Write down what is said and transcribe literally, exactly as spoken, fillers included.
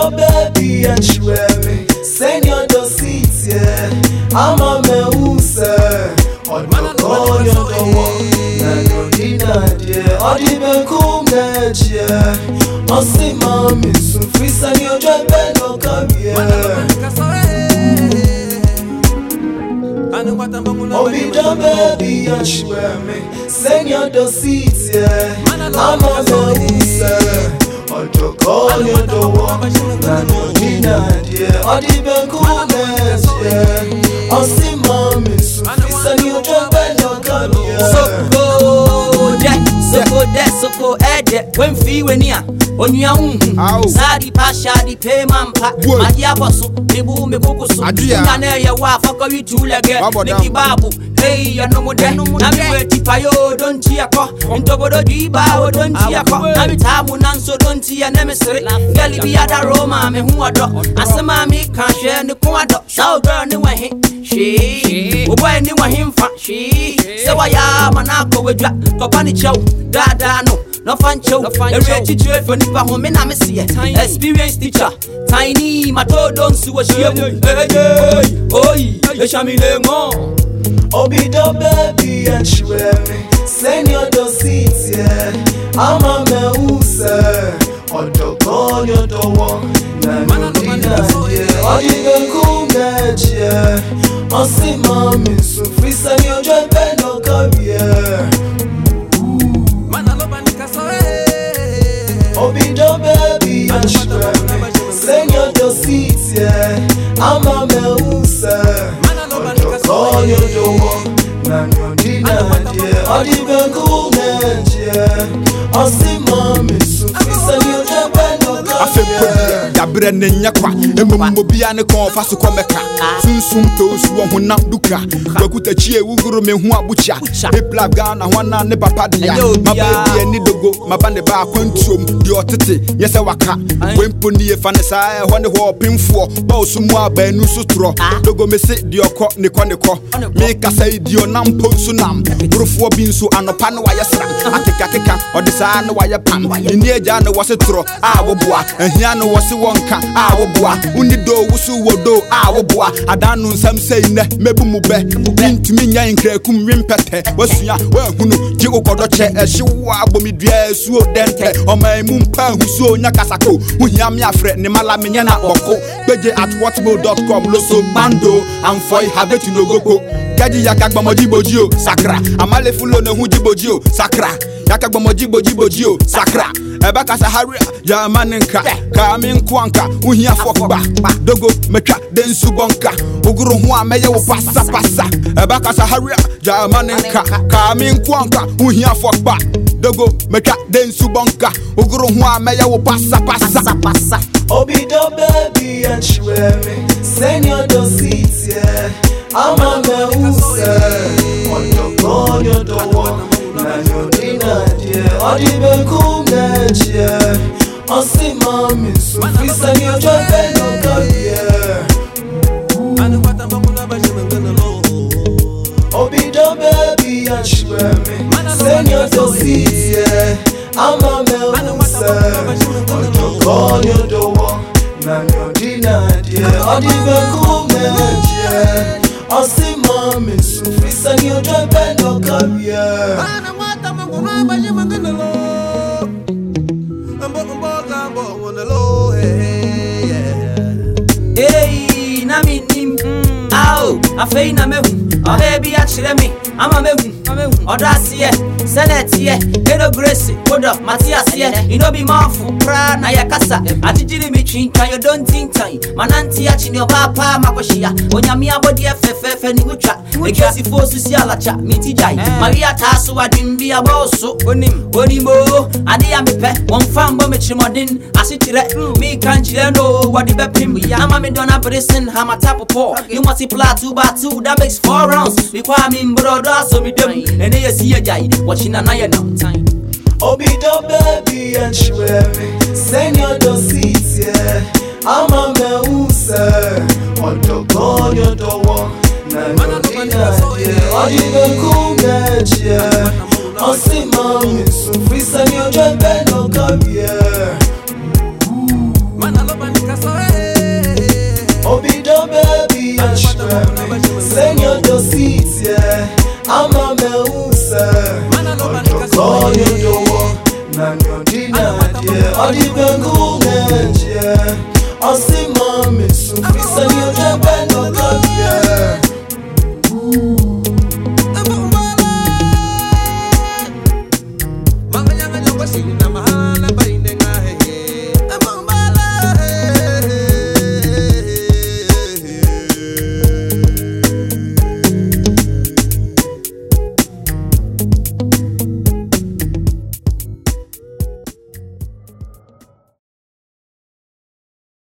your baby and she wear me. Send your do seats, yeah. I'm a me say. Or the call your door. And your dinner, yeah. Or the become that, yeah. Or see mommy so free send your drive and no come here. Oh, be the baby and she wear me. Send your do seats, yeah. I'm a me say. Or the call your door. And your dinner, yeah. Or the become that, yeah. Or see mommy so free send your drive and no come here. So go there, so go there, so go there. When fee when ya, when you are Sadi Pasha, the payment pack, my yabosu, the boom, the cocosu, and your wife, fuck you two again, Nicky Babu. Hey, you know what? I'm going to Payo, don't Chiako, and Tobodo Diba, don't Chiako. I'm Tamunan, so don't see an emissary. Gally be at a Roma, me who are dog. As a mammy can't share the quad, shall burn away. She, who when you were him for she, so I am an apple with Jack, Copani Chow, Dada, no. No fun show, no fun show. Teacher for Nipa home and I'm a see experienced teacher. Tiny, my toe don't see what she hey, hey, oi, the Shamile Mo. Oh, be the baby and she wear me. Send your do seats, yeah. I'm a me say. Or the call your door. Now you need that, yeah. Or you can cool that, yeah. Or see mommy so free send your drive and no come here. Oh, be the baby and she wear me. Send your do seats, yeah. I'm a me say. Or the call your door. Now you need that, yeah. Or you can cool that, yeah. Or see mommy so free send your drive and no come here. Yabrene nyakwa emomobia ne kon fa so komeka sunsum to so honam duka bakuta chie wuguru me hu abucha e plaga na hwana ne papa dia mabedi ani dogo mabane ba kwantuom di otete yese waka wempo ni e fa ne sa e ho ne ho pemfo ba osumu abanu so tro dogo mese di okọ ne ko ne ko me kasa di onam ponsu nam burufo bi nso anopa ne wayesra akeka keka odisa ne waye pam ni eja ne wose tro a woboa ahia ne wose wonka a woboa unido wusu wodo a woboa adanu nsam sei ne mebu mu be ntumi nya nkrakum wimpete wasua wahunu ji okodo che ehyewa abomidua esuo dente omaimu mpa husuo nya kasako uhia me afre ne mala menye na boko beje at whatmail dot com loso bando amfoi habetu no gogo gaji yakagbamoji bojio sakra amale fulo ne hu jibojio sakra yakagbamoji bojibojio sakra ebaka saharia ya maninka ka min kwanka uhia fokba dogo metwa densu bonka oguru ho ameye wo passa passa ebaka saharia ya maninka ka min kwanka uhia fokba dogo metwa densu bonka oguru ho ameye wo passa passa passa. Oh, be the baby and she wear me. Send your do seats, yeah. I'm a me say. On your call your door. Now you need that, yeah. Or the become that, yeah. Or see mommy so free send your drive and no come here. Oh, be the baby and she wear me. Send your do seats, yeah. I'm a me say. On your call your door. Now you need that, yeah. Or the become that, yeah. Or see mommy so free send your drive and no come here. Hey, na mi nim, ao, afei na mehu, oh baby achire me, ama mehu, odo asiye, senetiye, eno grace, odo matiasiye, you no be manful, pra na yakasa, atijiri mi chinka, you don't think time, mananti achini obapa makoshia, onyami abodi efefefe ni ucha, ekesi fosu si alacha, miti jai, Maria tasu wadimbi aboso, onim, onimo, adi ya mipe, wonfambo mechimodin, asichire, mi kanchire no, wadibe pimbi, ama mi dona brisen, hama tapo po, you multiply two by two, that makes four rounds, require me brother, so me dem, and they see a guy, watching a nine time. Oh, be the baby and she wear me. Send your do seats, yeah. I'm a me say. On the call your door. Now you need that, yeah. Or you can cool that, yeah. Or see mommy so free send your drive and no come here. and shwemi. Senyo do seats, yeah. Ama me usa. Odoko yodo wo. Nanyo dina, yeah. Odi bengu nge, yeah. Osi mami sumpi. Senyo de beno come, yeah.